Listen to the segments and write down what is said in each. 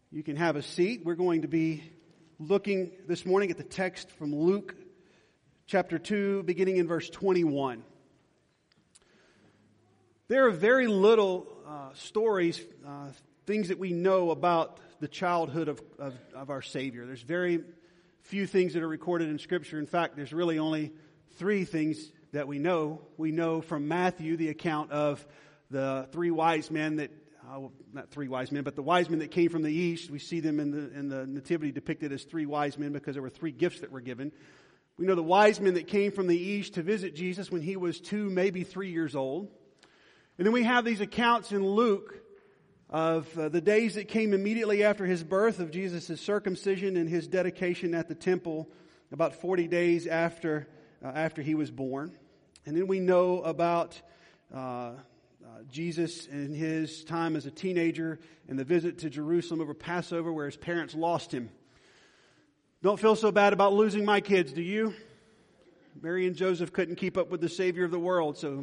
You can have a seat. We're going to be looking this morning at the text from Luke chapter 2, beginning in verse 21. There are very little stories, things that we know about the childhood of our Savior. There's very few things that are recorded in Scripture. In fact, there's really only 3 things that we know. We know from Matthew the account of the 3 wise men that not 3 wise men, but the wise men that came from the east. We see them in the nativity depicted as 3 wise men because there were 3 gifts that were given. We know the wise men that came from the east to visit Jesus when he was 2, maybe 3 years old. And then we have these accounts in Luke of the days that came immediately after his birth, of Jesus' circumcision and his dedication at the temple, about 40 days after he was born. And then we know about Jesus in his time as a teenager and the visit to Jerusalem over Passover where his parents lost him. Don't feel so bad about losing my kids, do you? Mary and Joseph couldn't keep up with the Savior of the world, so.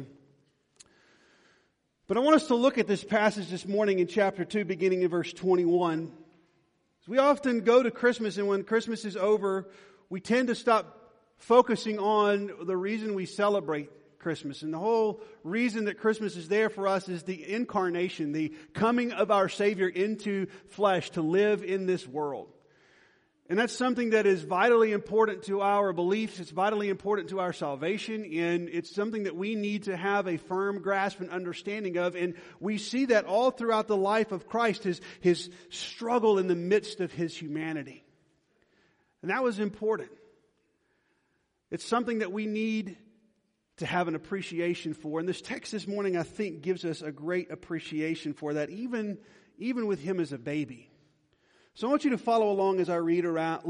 But I want us to look at this passage this morning in chapter 2, beginning in verse 21. We often go to Christmas, and when Christmas is over, we tend to stop focusing on the reason we celebrate Christmas. And the whole reason that Christmas is there for us is the incarnation, the coming of our Savior into flesh to live in this world. And that's something that is vitally important to our beliefs. It's vitally important to our salvation. And it's something that we need to have a firm grasp and understanding of. And we see that all throughout the life of Christ, his struggle in the midst of his humanity. And that was important. It's something that we need to have an appreciation for. And this text this morning, I think, gives us a great appreciation for that, even with him as a baby. So I want you to follow along as I read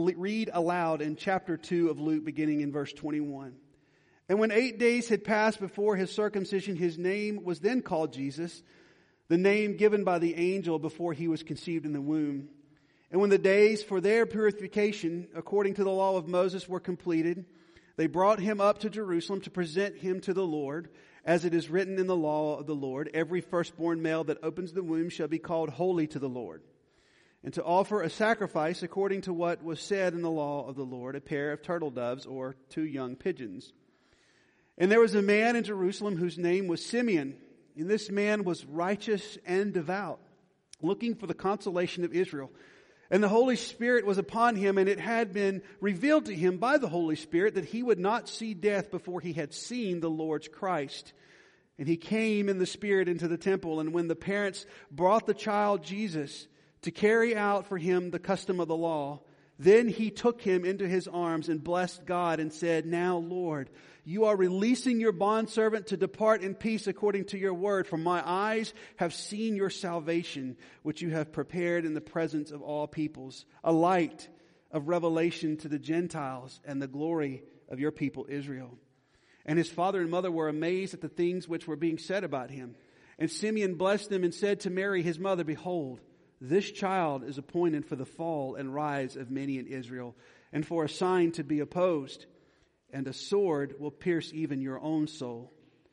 aloud in chapter 2 of Luke, beginning in verse 21. And when 8 days had passed before his circumcision, his name was then called Jesus, the name given by the angel before he was conceived in the womb. And when the days for their purification, according to the law of Moses, were completed, they brought him up to Jerusalem to present him to the Lord, as it is written in the law of the Lord, every firstborn male that opens the womb shall be called holy to the Lord. And to offer a sacrifice according to what was said in the law of the Lord, a pair of turtle doves or 2 young pigeons. And there was a man in Jerusalem whose name was Simeon. And this man was righteous and devout, looking for the consolation of Israel. And the Holy Spirit was upon him, and it had been revealed to him by the Holy Spirit that he would not see death before he had seen the Lord's Christ. And he came in the Spirit into the temple. And when the parents brought the child Jesus to carry out for him the custom of the law, then he took him into his arms and blessed God and said, "Now, Lord, you are releasing your bondservant to depart in peace according to your word. For my eyes have seen your salvation, which you have prepared in the presence of all peoples, a light of revelation to the Gentiles and the glory of your people Israel." And his father and mother were amazed at the things which were being said about him. And Simeon blessed them and said to Mary his mother, "Behold, this child is appointed for the fall and rise of many in Israel, and for a sign to be opposed, and a sword will pierce even your own soul,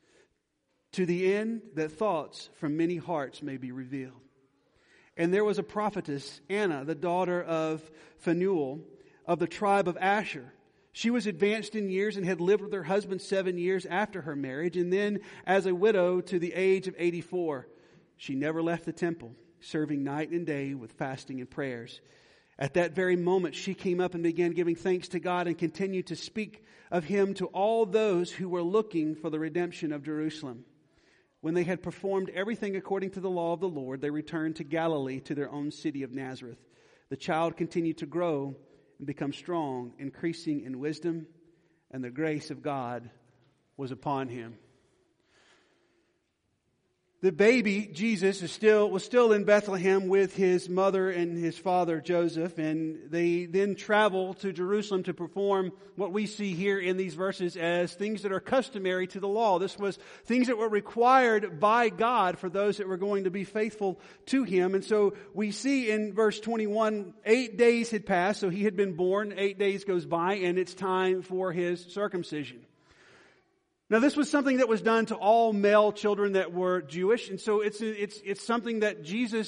to the end that thoughts from many hearts may be revealed." And there was a prophetess, Anna, the daughter of Phanuel, of the tribe of Asher. She was advanced in years and had lived with her husband 7 years after her marriage, and then as a widow to the age of 84. She never left the temple, serving night and day with fasting and prayers. At that very moment she came up and began giving thanks to God and continued to speak of him to all those who were looking for the redemption of Jerusalem. When they had performed everything according to the law of the Lord, they returned to Galilee, to their own city of Nazareth. The child continued to grow and become strong, increasing in wisdom, and the grace of God was upon him. The baby, Jesus, was still in Bethlehem with his mother and his father, Joseph, and they then travel to Jerusalem to perform what we see here in these verses as things that are customary to the law. This was things that were required by God for those that were going to be faithful to him. And so we see in verse 21, 8 days had passed, so he had been born, 8 days goes by, and it's time for his circumcision. Now, this was something that was done to all male children that were Jewish, and so it's something that Jesus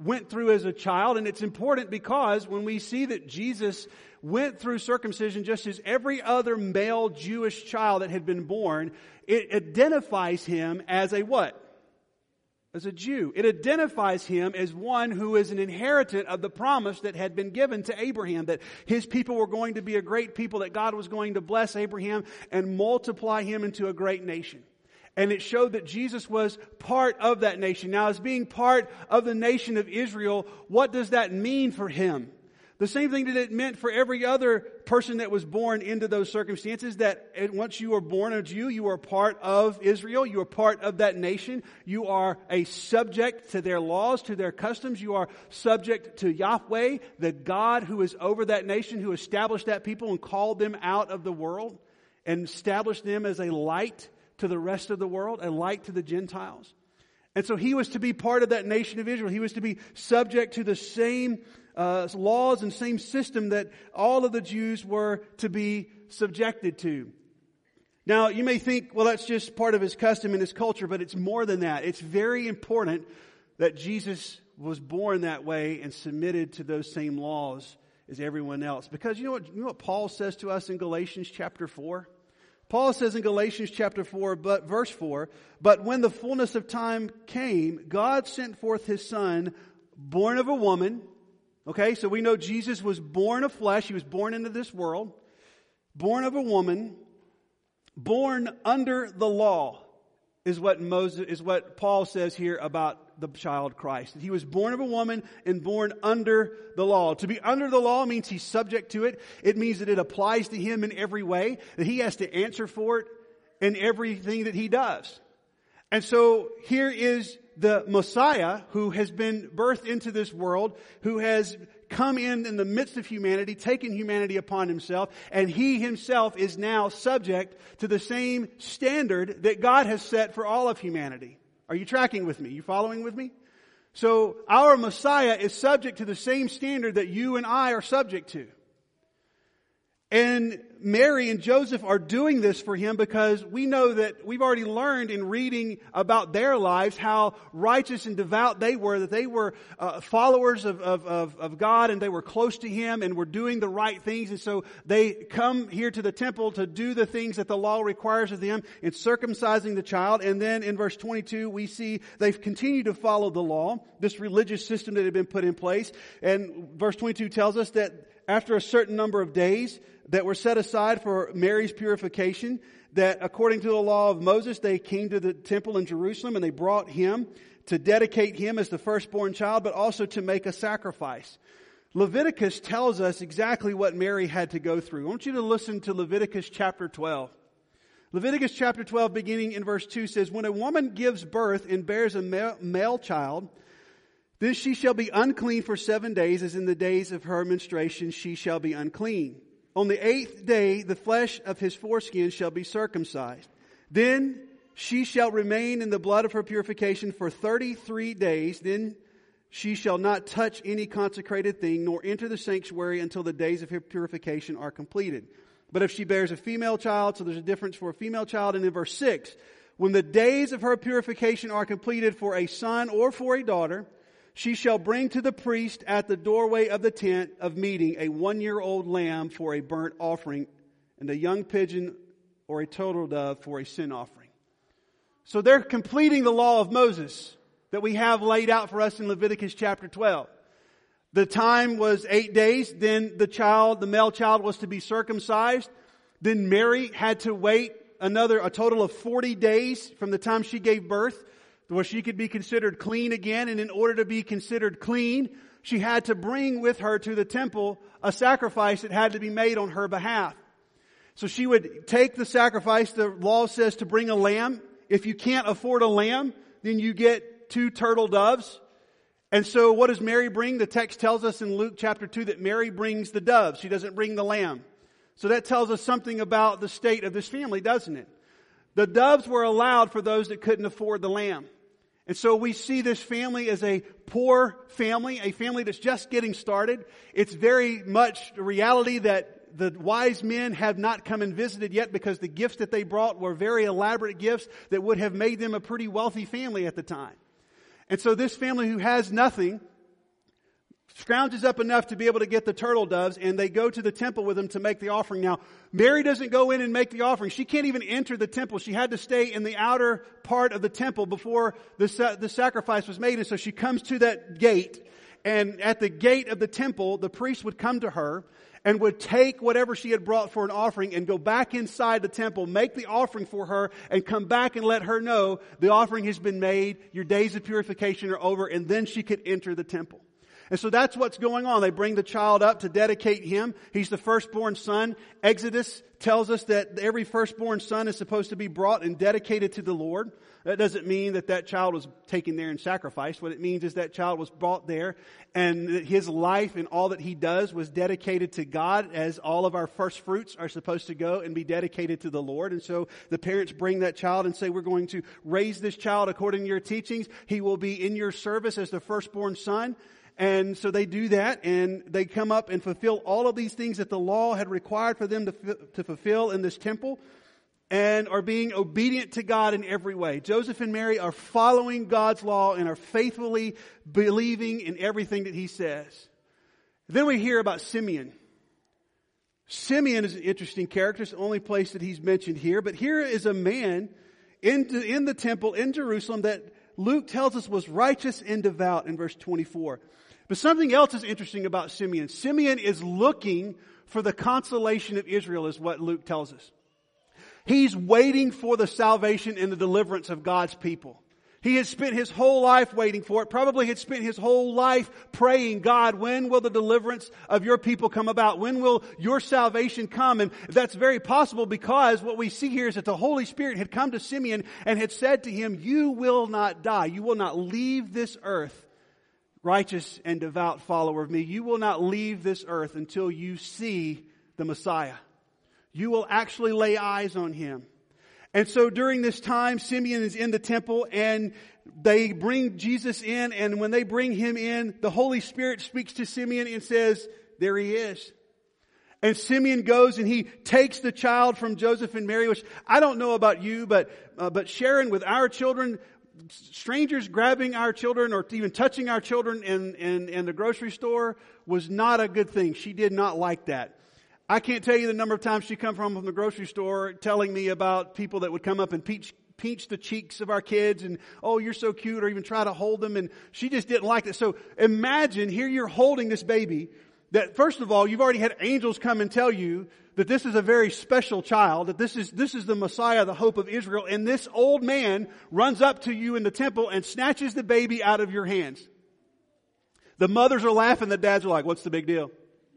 went through as a child. And it's important because when we see that Jesus went through circumcision just as every other male Jewish child that had been born, it identifies him as a what? As a Jew. It identifies him as one who is an inheritant of the promise that had been given to Abraham, that his people were going to be a great people, that God was going to bless Abraham and multiply him into a great nation. And it showed that Jesus was part of that nation. Now, as being part of the nation of Israel, what does that mean for him? The same thing that it meant for every other person that was born into those circumstances, that once you are born a Jew, you are part of Israel, you are part of that nation, you are a subject to their laws, to their customs, you are subject to Yahweh, the God who is over that nation, who established that people and called them out of the world and established them as a light to the rest of the world, a light to the Gentiles. And so he was to be part of that nation of Israel. He was to be subject to the same laws and same system that all of the Jews were to be subjected to. Now, you may think, well, that's just part of his custom and his culture, but it's more than that. It's very important that Jesus was born that way and submitted to those same laws as everyone else. Because you know what Paul says to us in Galatians chapter 4? Paul says in Galatians chapter 4, but verse 4, but when the fullness of time came, God sent forth his Son, born of a woman. Okay, so we know Jesus was born of flesh. He was born into this world. Born of a woman. Born under the law is what Paul says here about the child Christ. He was born of a woman and born under the law. To be under the law means he's subject to it. It means that it applies to him in every way, that he has to answer for it in everything that he does. And so here is the Messiah who has been birthed into this world, who has come in the midst of humanity, taken humanity upon himself, and he himself is now subject to the same standard that God has set for all of humanity. Are you tracking with me? You following with me? So our Messiah is subject to the same standard that you and I are subject to. And Mary and Joseph are doing this for him because we know that we've already learned in reading about their lives how righteous and devout they were, that they were followers of God and they were close to him and were doing the right things. And so they come here to the temple to do the things that the law requires of them in circumcising the child. And then in verse 22, we see they've continued to follow the law, this religious system that had been put in place. And verse 22 tells us that after a certain number of days that were set aside for Mary's purification, that according to the law of Moses, they came to the temple in Jerusalem and they brought him to dedicate him as the firstborn child, but also to make a sacrifice. Leviticus tells us exactly what Mary had to go through. I want you to listen to Leviticus chapter 12. Leviticus chapter 12, beginning in verse 2, says, when a woman gives birth and bears a male child, then she shall be unclean for 7 days, as in the days of her menstruation she shall be unclean. On the 8th day the flesh of his foreskin shall be circumcised. Then she shall remain in the blood of her purification for 33 days. Then she shall not touch any consecrated thing, nor enter the sanctuary until the days of her purification are completed. But if she bears a female child, so there's a difference for a female child. And in verse 6, when the days of her purification are completed for a son or for a daughter, she shall bring to the priest at the doorway of the tent of meeting a 1-year-old lamb for a burnt offering and a young pigeon or a turtle dove for a sin offering. So they're completing the law of Moses that we have laid out for us in Leviticus chapter 12. The time was 8 days. Then the male child was to be circumcised. Then Mary had to wait a total of 40 days from the time she gave birth, where she could be considered clean again. And in order to be considered clean, she had to bring with her to the temple a sacrifice that had to be made on her behalf. So she would take the sacrifice. The law says to bring a lamb. If you can't afford a lamb, then you get 2 turtle doves. And so what does Mary bring? The text tells us in Luke chapter 2 that Mary brings the doves. She doesn't bring the lamb. So that tells us something about the state of this family, doesn't it? The doves were allowed for those that couldn't afford the lamb. And so we see this family as a poor family, a family that's just getting started. It's very much the reality that the wise men have not come and visited yet, because the gifts that they brought were very elaborate gifts that would have made them a pretty wealthy family at the time. And so this family who has nothing scrounges up enough to be able to get the turtle doves, and they go to the temple with him to make the offering. Now, Mary doesn't go in and make the offering. She can't even enter the temple. She had to stay in the outer part of the temple before the sacrifice was made. And so she comes to that gate, and at the gate of the temple, the priest would come to her and would take whatever she had brought for an offering and go back inside the temple, make the offering for her, and come back and let her know the offering has been made, your days of purification are over, and then she could enter the temple. And so that's what's going on. They bring the child up to dedicate him. He's the firstborn son. Exodus tells us that every firstborn son is supposed to be brought and dedicated to the Lord. That doesn't mean that that child was taken there and sacrificed. What it means is that child was brought there, and that his life and all that he does was dedicated to God, as all of our first fruits are supposed to go and be dedicated to the Lord. And so the parents bring that child and say, we're going to raise this child according to your teachings. He will be in your service as the firstborn son. And so they do that, and they come up and fulfill all of these things that the law had required for them to fulfill in this temple, and are being obedient to God in every way. Joseph and Mary are following God's law and are faithfully believing in everything that he says. Then we hear about Simeon. Simeon is an interesting character. It's the only place that he's mentioned here. But here is a man in the temple in Jerusalem that Luke tells us was righteous and devout in verse 24. But something else is interesting about Simeon. Simeon is looking for the consolation of Israel, is what Luke tells us. He's waiting for the salvation and the deliverance of God's people. He has spent his whole life waiting for it. Probably had spent his whole life praying, God, when will the deliverance of your people come about? When will your salvation come? And that's very possible, because what we see here is that the Holy Spirit had come to Simeon and had said to him, you will not die. You will not leave this earth, righteous and devout follower of me. You will not leave this earth until you see the Messiah. You will actually lay eyes on him. And so during this time, Simeon is in the temple, and they bring Jesus in, and when they bring him in, the Holy Spirit speaks to Simeon and says, there he is. And Simeon goes and he takes the child from Joseph and Mary, which I don't know about you, but Sharon, with our children, strangers grabbing our children or even touching our children in the grocery store was not a good thing. She did not like that. I can't tell you the number of times she come from the grocery store telling me about people that would come up and pinch the cheeks of our kids and, oh, you're so cute, or even try to hold them. And she just didn't like it. So imagine here you're holding this baby that, first of all, you've already had angels come and tell you that this is a very special child, that this is the Messiah, the hope of Israel. And this old man runs up to you in the temple and snatches the baby out of your hands. The mothers are laughing. The dads are like, what's the big deal?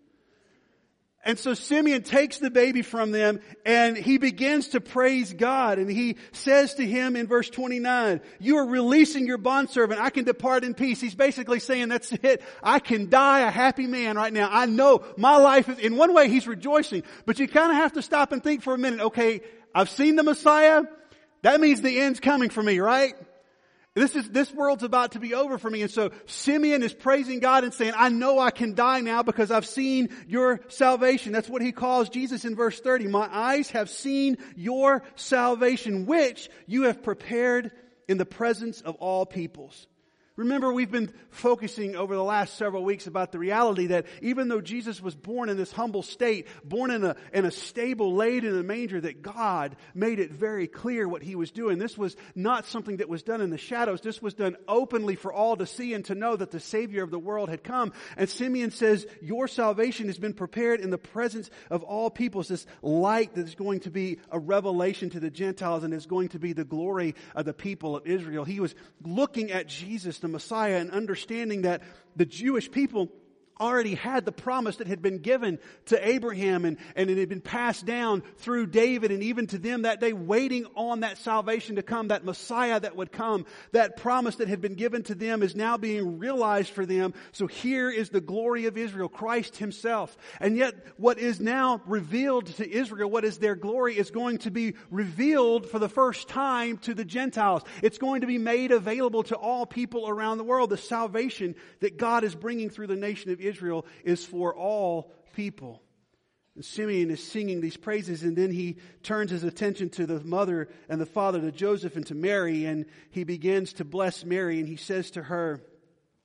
And so Simeon takes the baby from them, and he begins to praise God. And he says to him in verse 29, you are releasing your bondservant. I can depart in peace. He's basically saying, that's it. I can die a happy man right now. I know my life is, in one way he's rejoicing, but you kind of have to stop and think for a minute. Okay, I've seen the Messiah. That means the end's coming for me, right? This world's about to be over for me. And so Simeon is praising God and saying, I know I can die now because I've seen your salvation. That's what he calls Jesus in verse 30. My eyes have seen your salvation, which you have prepared in the presence of all peoples. Remember, we've been focusing over the last several weeks about the reality that even though Jesus was born in this humble state, born in a stable, laid in a manger, that God made it very clear what he was doing. This was not something that was done in the shadows. This was done openly for all to see and to know that the Savior of the world had come. And Simeon says, your salvation has been prepared in the presence of all peoples. This light that is going to be a revelation to the Gentiles and is going to be the glory of the people of Israel. He was looking at Jesus, the Messiah, and understanding that the Jewish people already had the promise that had been given to Abraham and it had been passed down through David and even to them that day, waiting on that salvation to come, that Messiah that would come. That promise that had been given to them is now being realized for them. So here is the glory of Israel, Christ himself. And yet what is now revealed to Israel, what is their glory, is going to be revealed for the first time to the Gentiles. It's going to be made available to all people around the world. The salvation that God is bringing through the nation of Israel is for all people. And Simeon is singing these praises, and then he turns his attention to the mother and the father, to Joseph and to Mary, and he begins to bless Mary, and he says to her,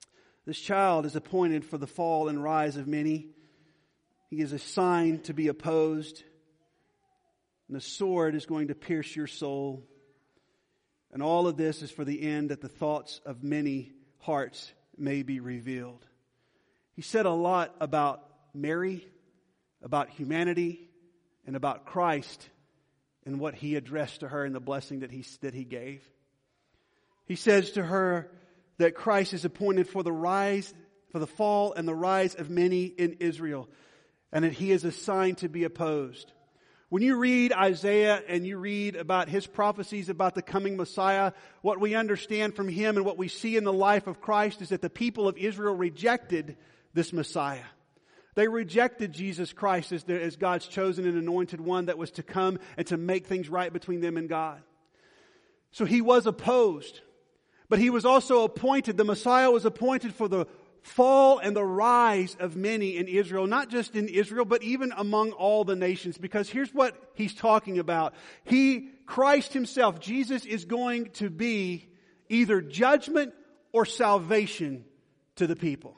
This child is appointed for the fall and rise of many. He is a sign to be opposed. And the sword is going to pierce your soul. And all of this is for the end that the thoughts of many hearts may be revealed. He said a lot about Mary, about humanity, and about Christ and what he addressed to her and the blessing that he gave. He says to her that Christ is appointed for the fall and the rise of many in Israel, and that he is a sign to be opposed. When you read Isaiah and you read about his prophecies about the coming Messiah, what we understand from him and what we see in the life of Christ is that the people of Israel rejected this Messiah. They rejected Jesus Christ as God's chosen and anointed one that was to come and to make things right between them and God. So he was opposed. But he was also appointed, the Messiah was appointed for the fall and the rise of many in Israel. Not just in Israel, but even among all the nations. Because here's what he's talking about. Christ himself, Jesus, is going to be either judgment or salvation to the people.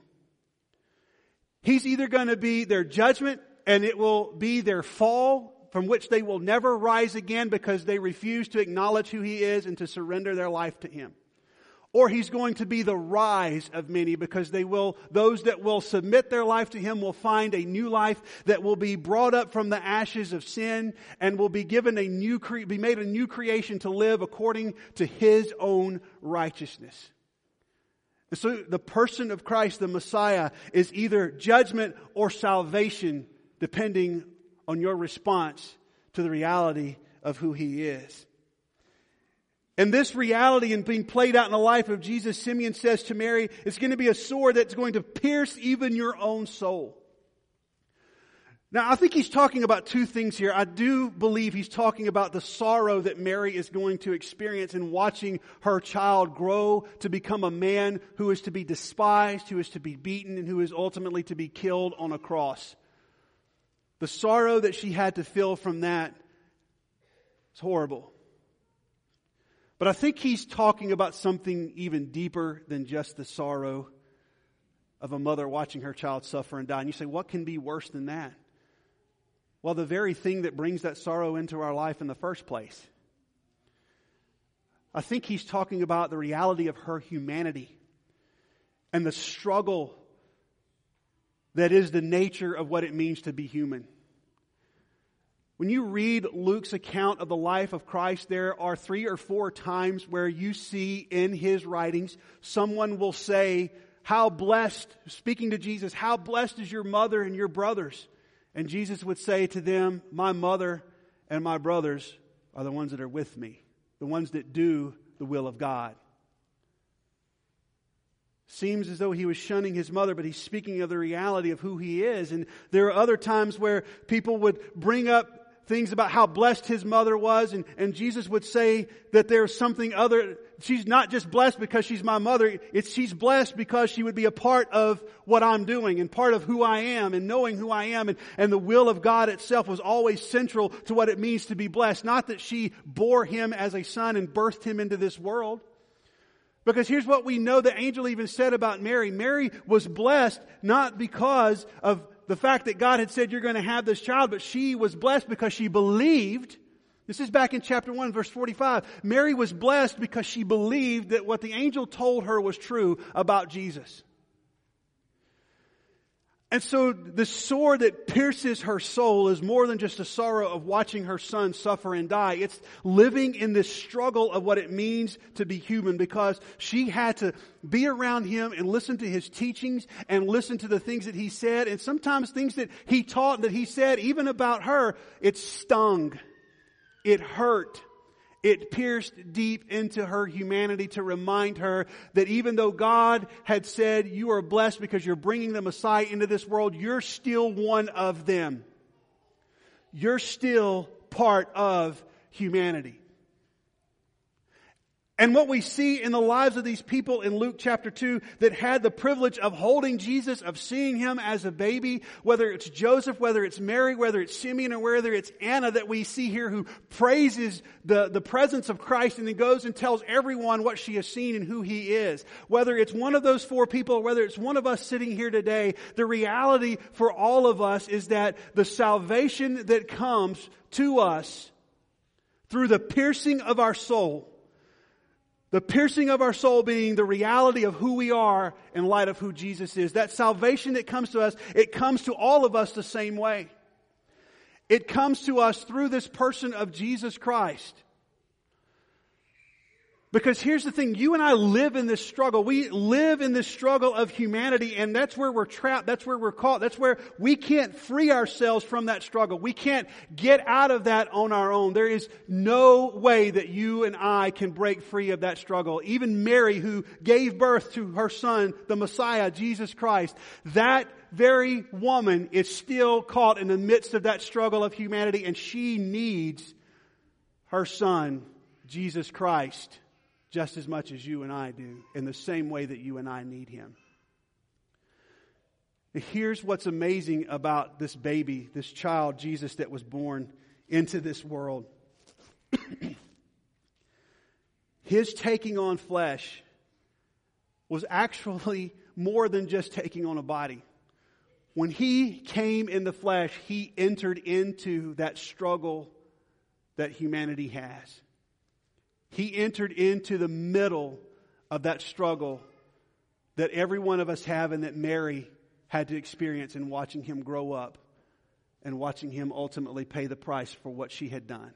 He's either going to be their judgment and it will be their fall from which they will never rise again because they refuse to acknowledge who he is and to surrender their life to him. Or he's going to be the rise of many because those that will submit their life to him will find a new life that will be brought up from the ashes of sin and will be given be made a new creation to live according to his own righteousness. And so the person of Christ, the Messiah, is either judgment or salvation depending on your response to the reality of who he is. And this reality and being played out in the life of Jesus, Simeon says to Mary, it's going to be a sword that's going to pierce even your own soul. Now, I think he's talking about two things here. I do believe he's talking about the sorrow that Mary is going to experience in watching her child grow to become a man who is to be despised, who is to be beaten, and who is ultimately to be killed on a cross. The sorrow that she had to feel from that is horrible. But I think he's talking about something even deeper than just the sorrow of a mother watching her child suffer and die. And you say, what can be worse than that? Well, the very thing that brings that sorrow into our life in the first place. I think he's talking about the reality of her humanity and the struggle that is the nature of what it means to be human. When you read Luke's account of the life of Christ, there are 3 or 4 times where you see in his writings, someone will say, how blessed, speaking to Jesus, how blessed is your mother and your brothers? And Jesus would say to them, my mother and my brothers are the ones that are with me, the ones that do the will of God. Seems as though he was shunning his mother, but he's speaking of the reality of who he is. And there are other times where people would bring up things about how blessed his mother was, and Jesus would say that there's something other. She's not just blessed because she's my mother. She's blessed because she would be a part of what I'm doing and part of who I am and knowing who I am. And the will of God itself was always central to what it means to be blessed. Not that she bore him as a son and birthed him into this world. Because here's what we know the angel even said about Mary. Mary was blessed not because of the fact that God had said you're going to have this child, but she was blessed because she believed. This is back in chapter 1, verse 45. Mary was blessed because she believed that what the angel told her was true about Jesus. And so the sword that pierces her soul is more than just a sorrow of watching her son suffer and die. It's living in this struggle of what it means to be human, because she had to be around him and listen to his teachings and listen to the things that he said. And sometimes things that he taught, that he said, even about her, it stung. It hurt. It pierced deep into her humanity to remind her that even though God had said, you are blessed because you're bringing the Messiah into this world, you're still one of them. You're still part of humanity. And what we see in the lives of these people in Luke chapter 2 that had the privilege of holding Jesus, of seeing Him as a baby, whether it's Joseph, whether it's Mary, whether it's Simeon, or whether it's Anna that we see here who praises the presence of Christ and then goes and tells everyone what she has seen and who He is. Whether it's one of those four people, or whether it's one of us sitting here today, the reality for all of us is that the salvation that comes to us through the piercing of our soul, the piercing of our soul being the reality of who we are in light of who Jesus is. That salvation that comes to us, it comes to all of us the same way. It comes to us through this person of Jesus Christ. Because here's the thing, you and I live in this struggle. We live in this struggle of humanity, and that's where we're trapped. That's where we're caught. That's where we can't free ourselves from that struggle. We can't get out of that on our own. There is no way that you and I can break free of that struggle. Even Mary, who gave birth to her son, the Messiah, Jesus Christ, that very woman is still caught in the midst of that struggle of humanity, and she needs her son, Jesus Christ, just as much as you and I do, in the same way that you and I need Him. Here's what's amazing about this baby, this child, Jesus, that was born into this world. His taking on flesh was actually more than just taking on a body. When He came in the flesh, He entered into that struggle that humanity has. He entered into the middle of that struggle that every one of us have and that Mary had to experience in watching Him grow up and watching Him ultimately pay the price for what she had done.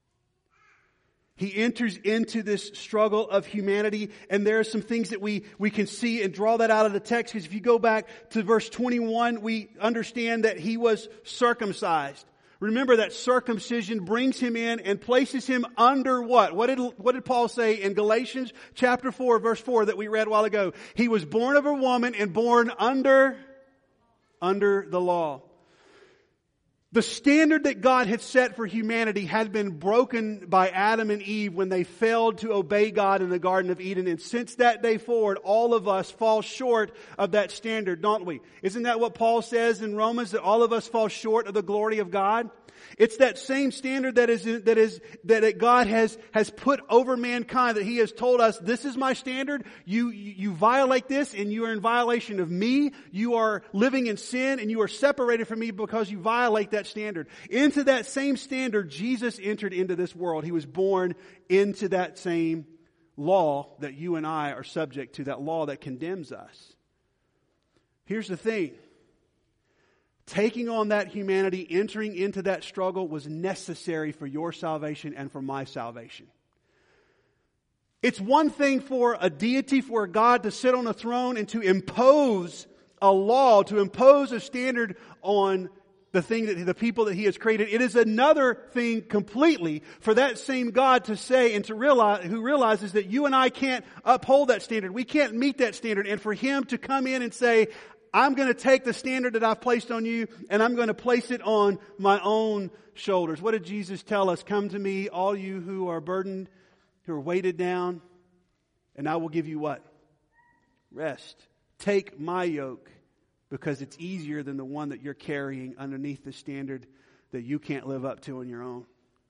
He enters into this struggle of humanity, and there are some things that we can see and draw that out of the text. Because if you go back to verse 21, we understand that He was circumcised. Remember that circumcision brings Him in and places Him under what? What did Paul say in Galatians chapter 4, verse 4 that we read a while ago? He was born of a woman and born under the law. The standard that God had set for humanity had been broken by Adam and Eve when they failed to obey God in the Garden of Eden. And since that day forward, all of us fall short of that standard, don't we? Isn't that what Paul says in Romans, that all of us fall short of the glory of God? It's that same standard that God has put over mankind, that He has told us, this is my standard. You violate this and you are in violation of me. You are living in sin and you are separated from me because you violate that standard. Into that same standard, Jesus entered into this world. He was born into that same law that you and I are subject to, that law that condemns us. Here's the thing. Taking on that humanity, entering into that struggle was necessary for your salvation and for my salvation. It's one thing for a deity, for a God to sit on a throne and to impose a law, to impose a standard on the people that He has created. It is another thing completely for that same God to say and to realize, who realizes that you and I can't uphold that standard. We can't meet that standard. And for Him to come in and say, I'm going to take the standard that I've placed on you and I'm going to place it on my own shoulders. What did Jesus tell us? Come to me, all you who are burdened, who are weighted down, and I will give you what? Rest. Take my yoke, because it's easier than the one that you're carrying underneath the standard that you can't live up to on your own.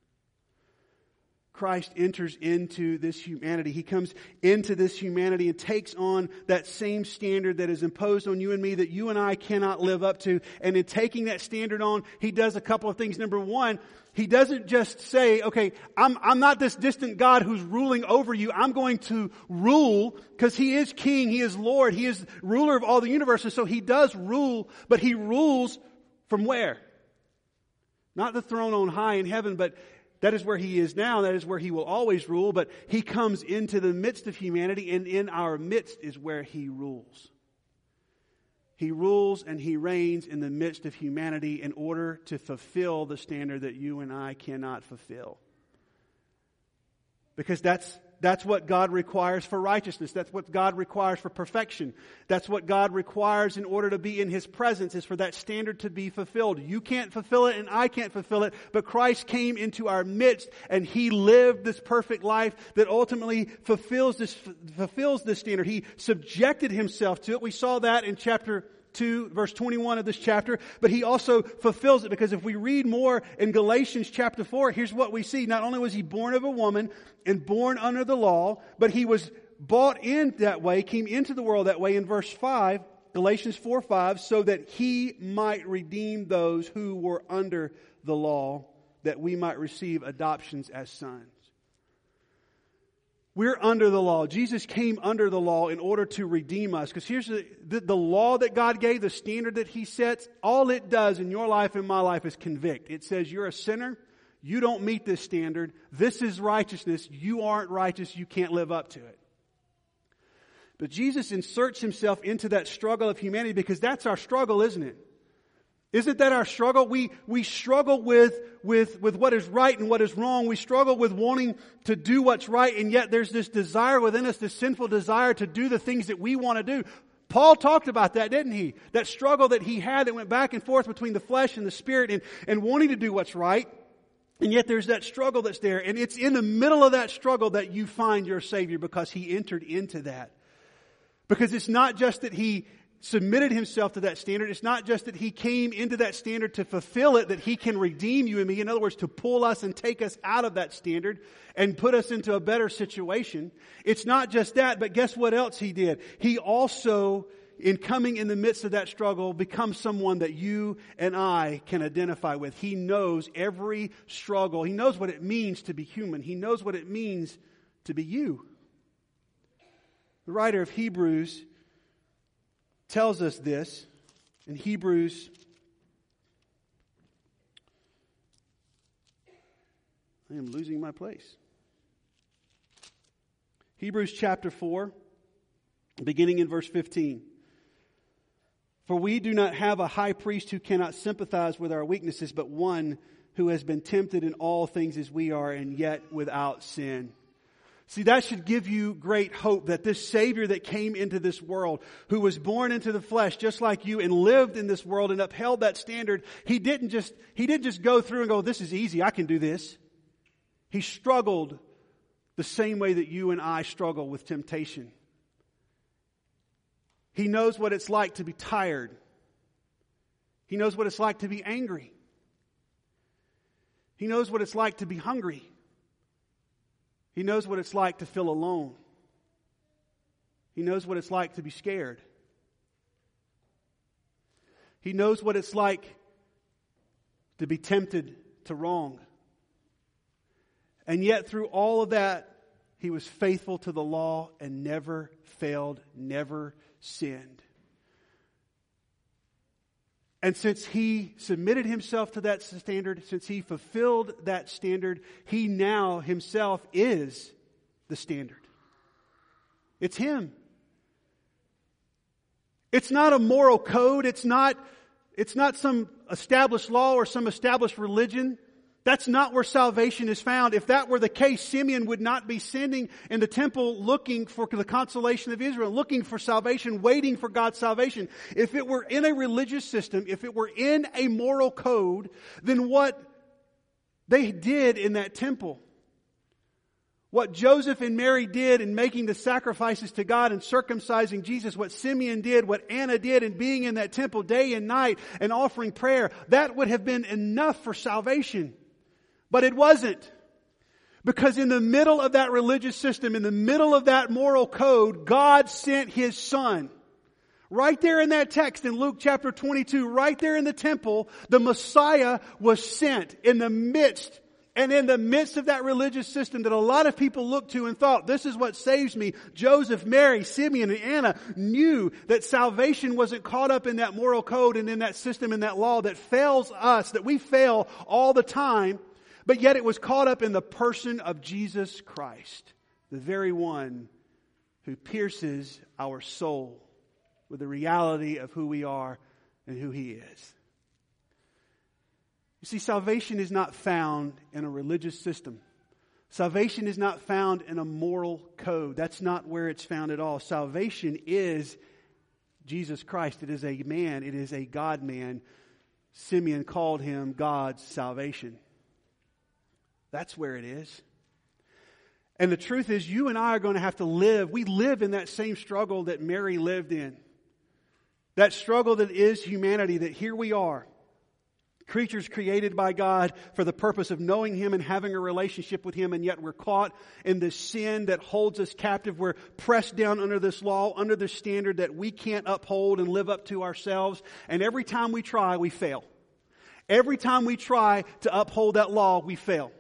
Christ enters into this humanity. He comes into this humanity and takes on that same standard that is imposed on you and me that you and I cannot live up to. And in taking that standard on, He does a couple of things. Number one, He doesn't just say, okay, I'm not this distant God who's ruling over you. I'm going to rule, because He is King, He is Lord, He is ruler of all the universe. And so He does rule, but He rules from where? Not the throne on high in heaven, but that is where He is now. That is where He will always rule. But He comes into the midst of humanity, and in our midst is where He rules. He rules and He reigns in the midst of humanity in order to fulfill the standard that you and I cannot fulfill. Because that's That's what God requires for righteousness. That's what God requires for perfection. That's what God requires in order to be in His presence, is for that standard to be fulfilled. You can't fulfill it and I can't fulfill it, but Christ came into our midst and He lived this perfect life that ultimately fulfills this standard. He subjected Himself to it. We saw that in chapter 2, verse 21 of this chapter, but He also fulfills it, because if we read more in Galatians chapter 4, here's what we see. Not only was He born of a woman and born under the law, but He was bought in that way, came into the world that way in verse 5, Galatians 4:5, so that He might redeem those who were under the law, that we might receive adoptions as sons. We're under the law. Jesus came under the law in order to redeem us. Because here's the law that God gave, the standard that He sets, all it does in your life and my life is convict. It says you're a sinner. You don't meet this standard. This is righteousness. You aren't righteous. You can't live up to it. But Jesus inserts Himself into that struggle of humanity, because that's our struggle, isn't it? Isn't that our struggle? We struggle with what is right and what is wrong. We struggle with wanting to do what's right, and yet there's this desire within us, this sinful desire to do the things that we want to do. Paul talked about that, didn't he? That struggle that he had that went back and forth between the flesh and the spirit and wanting to do what's right. And yet there's that struggle that's there. And it's in the middle of that struggle that you find your Savior, because He entered into that. Because it's not just that He submitted Himself to that standard. It's not just that He came into that standard to fulfill it, that He can redeem you and me. In other words, to pull us and take us out of that standard and put us into a better situation. It's not just that, but guess what else He did? He also, in coming in the midst of that struggle, becomes someone that you and I can identify with. He knows every struggle. He knows what it means to be human. He knows what it means to be you. The writer of Hebrews tells us this in Hebrews. I am losing my place. Hebrews chapter 4, beginning in verse 15. For we do not have a high priest who cannot sympathize with our weaknesses, but one who has been tempted in all things as we are, and yet without sin. See, that should give you great hope that this Savior that came into this world, who was born into the flesh just like you and lived in this world and upheld that standard, He didn't just go through and go, this is easy, I can do this. He struggled the same way that you and I struggle with temptation. He knows what it's like to be tired. He knows what it's like to be angry. He knows what it's like to be hungry. He knows what it's like to feel alone. He knows what it's like to be scared. He knows what it's like to be tempted to wrong. And yet through all of that, He was faithful to the law and never failed, never sinned. And since He submitted Himself to that standard, since He fulfilled that standard, He now Himself is the standard. It's Him. It's not a moral code. It's not some established law or some established religion. That's not where salvation is found. If that were the case, Simeon would not be sitting in the temple looking for the consolation of Israel, looking for salvation, waiting for God's salvation. If it were in a religious system, if it were in a moral code, then what they did in that temple, what Joseph and Mary did in making the sacrifices to God and circumcising Jesus, what Simeon did, what Anna did in being in that temple day and night and offering prayer, that would have been enough for salvation. But it wasn't. Because in the middle of that religious system, in the middle of that moral code, God sent His Son. Right there in that text in Luke chapter 22, right there in the temple, the Messiah was sent in the midst of that religious system that a lot of people looked to and thought, this is what saves me. Joseph, Mary, Simeon, and Anna knew that salvation wasn't caught up in that moral code and in that system and that law that fails us, that we fail all the time. But yet it was caught up in the person of Jesus Christ, the very one who pierces our soul with the reality of who we are and who He is. You see, salvation is not found in a religious system. Salvation is not found in a moral code. That's not where it's found at all. Salvation is Jesus Christ. It is a man. It is a God-man. Simeon called him God's salvation. That's where it is. And the truth is, you and I are going to have to live. We live in that same struggle that Mary lived in. That struggle that is humanity, that here we are. Creatures created by God for the purpose of knowing Him and having a relationship with Him, and yet we're caught in this sin that holds us captive. We're pressed down under this law, under this standard that we can't uphold and live up to ourselves. And every time we try, we fail. Every time we try to uphold that law, we fail.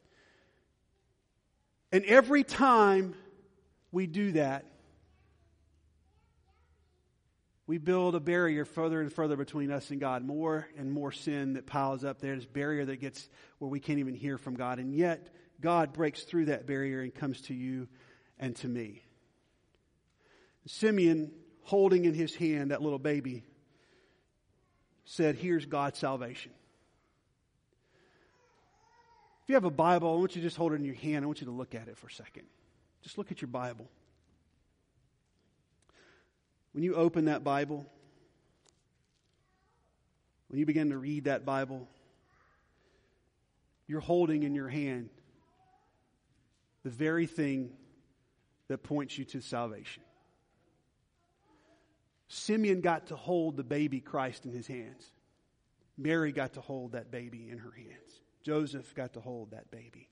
And every time we do that, we build a barrier further and further between us and God. More and more sin that piles up there. This barrier that gets where we can't even hear from God. And yet, God breaks through that barrier and comes to you and to me. Simeon, holding in his hand that little baby, said, "Here's God's salvation." If you have a Bible, I want you to just hold it in your hand. I want you to look at it for a second. Just look at your Bible. When you open that Bible, when you begin to read that Bible, you're holding in your hand the very thing that points you to salvation. Simeon got to hold the baby Christ in his hands. Mary got to hold that baby in her hands. Joseph got to hold that baby.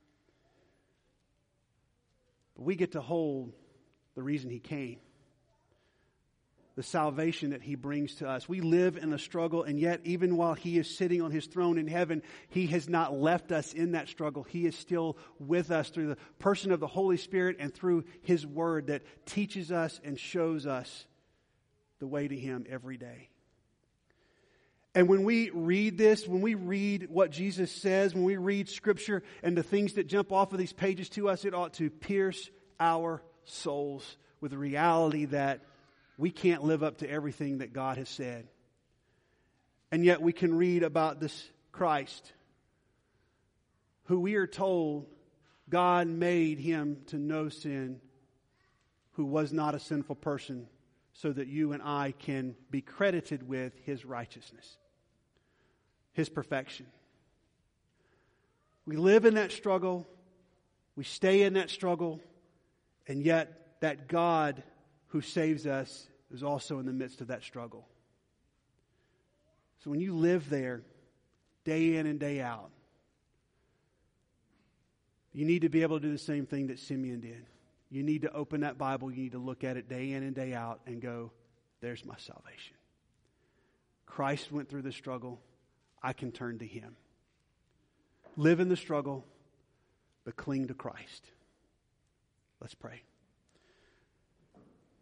But we get to hold the reason He came. The salvation that He brings to us. We live in a struggle, and yet even while He is sitting on His throne in heaven, He has not left us in that struggle. He is still with us through the person of the Holy Spirit and through His Word that teaches us and shows us the way to Him every day. And when we read this, when we read what Jesus says, when we read Scripture and the things that jump off of these pages to us, it ought to pierce our souls with the reality that we can't live up to everything that God has said. And yet we can read about this Christ, who we are told God made Him to know sin, who was not a sinful person, so that you and I can be credited with His righteousness, His perfection. We live in that struggle. We stay in that struggle. And yet that God who saves us is also in the midst of that struggle. So when you live there, day in and day out, you need to be able to do the same thing that Simeon did. You need to open that Bible. You need to look at it day in and day out and go, there's my salvation. Christ went through the struggle. I can turn to Him. Live in the struggle, but cling to Christ. Let's pray.